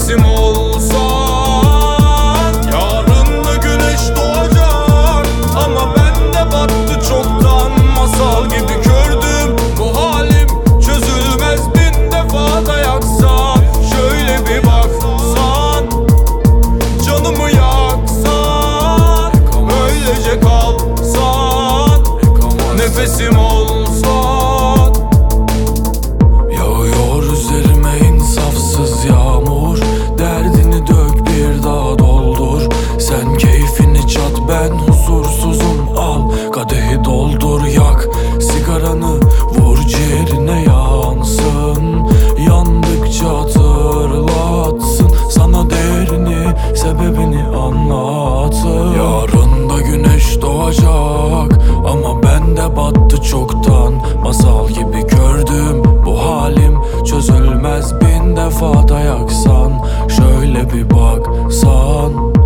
nefesim olsan. Yarın da güneş doğacak ama bende battı çoktan. Masal gibi kördüm bu halim, çözülmez bin defa da yaksan. Şöyle bir baksan, canımı yaksan, öylece kalsan, nefesim olsan. Yağıyor üzerime insafsız yağmur, derdini dök bir daha doldur. Sen keyfini çat, ben huzursuzum, al kadehi doldur. Yak sigaranı, vur ciğerine yansın, yandıkça hatırlatsın, sana değerini, sebebini anlatsın. Yarın da güneş doğacak ama bende battı çoktan. Masal gibi gördüm bu halim, çözülmez bin defa da yaksan. Şöyle bir baksan.